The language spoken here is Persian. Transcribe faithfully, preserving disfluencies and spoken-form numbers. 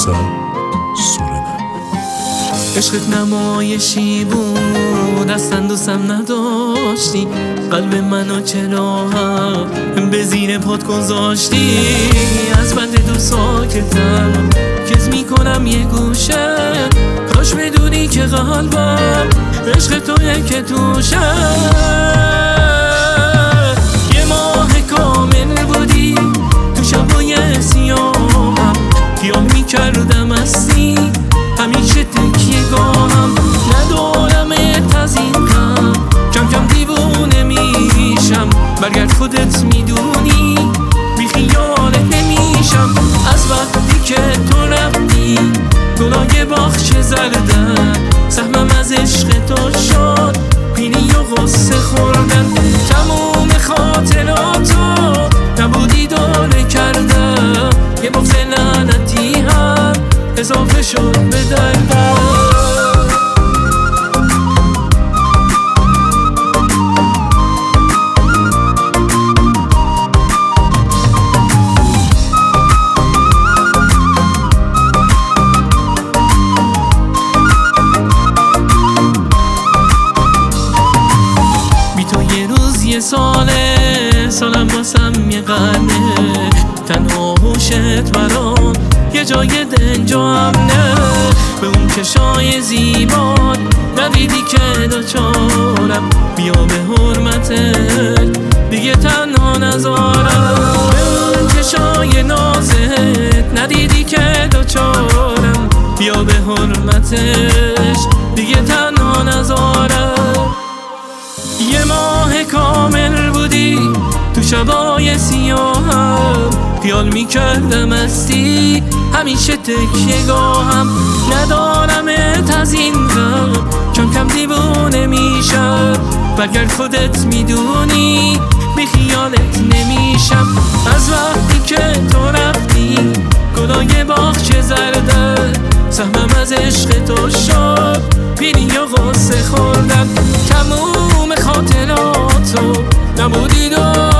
رضا سورنا. عشقت نمایشی بود، اصلا دوستم نداشتی، قلب منو چرا هم به زیر پات گذاشتی. از بند دو ساکتم کز میکنم یه گوشه، کاش بدونی که قلبم عشق تویه که توشه. یه ماه کامل بودی تو شبای سیاهم، خیال میکردم هستی همیشه تکیه گاهم. ندارمت از این غم، کم کم دیوونه میشم، برگرد خودت میدونی بی خیالت نمیشم. از وقتی که تو رفتی گلای باغچه زردن، سهمم از عشق تو شد پیری و غصه خوردن. تموم خاطراتو نبودی داره کردم، یه بغض لعنتی هم اضافه شد به دردم. بی تو یه روز یه ساله، سالم واسم یه قرنه، تنها هوشت برام یه جای دنجا امنه. به اون چشای زیبات ندیدی که دوچارم، بیا به حرمتت دیگه تنها نذارم. به اون چشای نازت ندیدی که دوچارم، بیا به حرمتش دیگه تنها نذارم. یه ماه کامل بودی تو شبای سیاهم، خیال میکردم هستی همیشه تکیه گاهم. ندارمت از این غم، کم کم دیوونه میشم، برگرد خودت میدونی بی خیالت نمیشم. از وقتی که تو رفتی گلای باغچه زردن، سهمم از عشق تو شد پیری و غصه خوردن. تموم خاطراتو نبودی دار